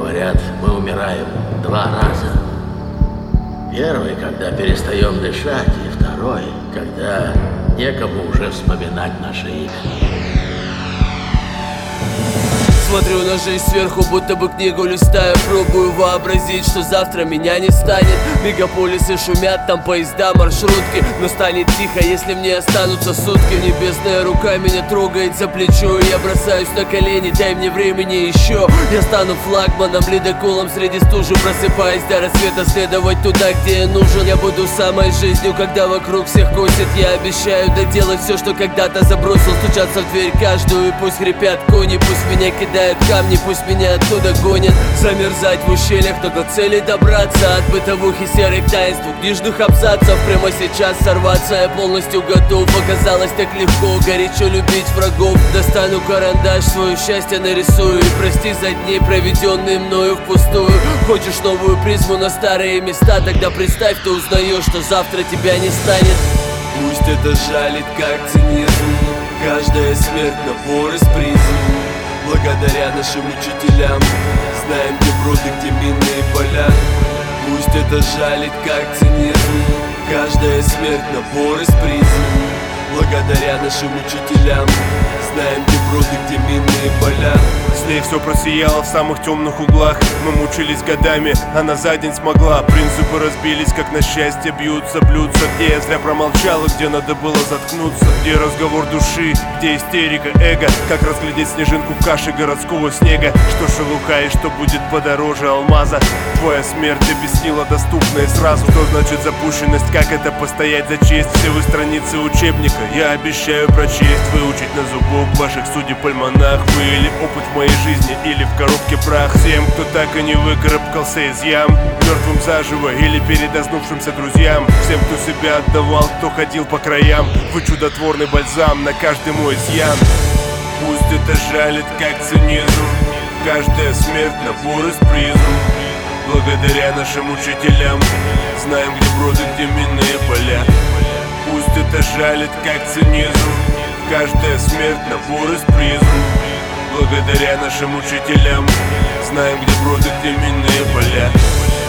Говорят, мы умираем 2 раза. Первый, когда перестаем дышать, и второй, когда некому уже вспоминать наши имя. Смотрю на жизнь сверху, будто бы книгу листаю. Пробую вообразить, что завтра меня не станет. Мегаполисы шумят, там поезда, маршрутки. Но станет тихо, если мне останутся сутки. Небесная рука меня трогает за плечо, и я бросаюсь на колени, дай мне времени еще. Я стану флагманом, ледоколом среди стужи. Просыпаясь до рассвета, следовать туда, где я нужен. Я буду самой жизнью, когда вокруг всех косит. Я обещаю доделать все, что когда-то забросил. Стучаться в дверь каждую, и пусть хрипят кони. Пусть меня кидают камни, пусть меня оттуда гонят. Замерзать в ущельях, но до цели добраться. От бытовухи серых таинств, книжных абзацев. Прямо сейчас сорваться я полностью готов. Оказалось так легко, горячо любить врагов. Достану карандаш, свое счастье нарисую. И прости за дни, проведенные мною впустую. Хочешь новую призму на старые места? Тогда представь, ты узнаешь, что завтра тебя не станет. Пусть это жалит, как цинизм. Каждая смерть набор из призм. Благодаря нашим учителям знаем, где броды, где минные поля. Пусть это жалит, как цинизм. Каждая смерть набор из призм. Благодаря нашим учителям знаем, где броды, где минные поля. С ней все просияло в самых темных углах. Мы мучились годами, она за день смогла. Принципы разбились, как на счастье бьются, блюдца. Где я зря промолчал и где надо было заткнуться. Где разговор души, где истерика эго. Как разглядеть снежинку в каше городского снега. Что шелуха и что будет подороже алмаза. Твоя смерть объяснила доступное сразу. Что значит запущенность, как это постоять за честь. Все вы страницы учебника я обещаю прочесть. Выучить на зубок ваших судеб альманах. Вы или опыт в моей жизни, или в коробке прах. Всем, кто так и не выкарабкался из ям, мертвым заживо или передознувшимся друзьям. Всем, кто себя отдавал, кто ходил по краям. Вы чудотворный бальзам на каждый мой изъян. Пусть это жалит, как цинизм. Каждая смерть набор из призм. Благодаря нашим учителям знаем, где броды, где минные поля. Пусть это жалит, как цинизм. Каждая смерть набор из призм. Благодаря нашим учителям знаем, где броды, где минные поля.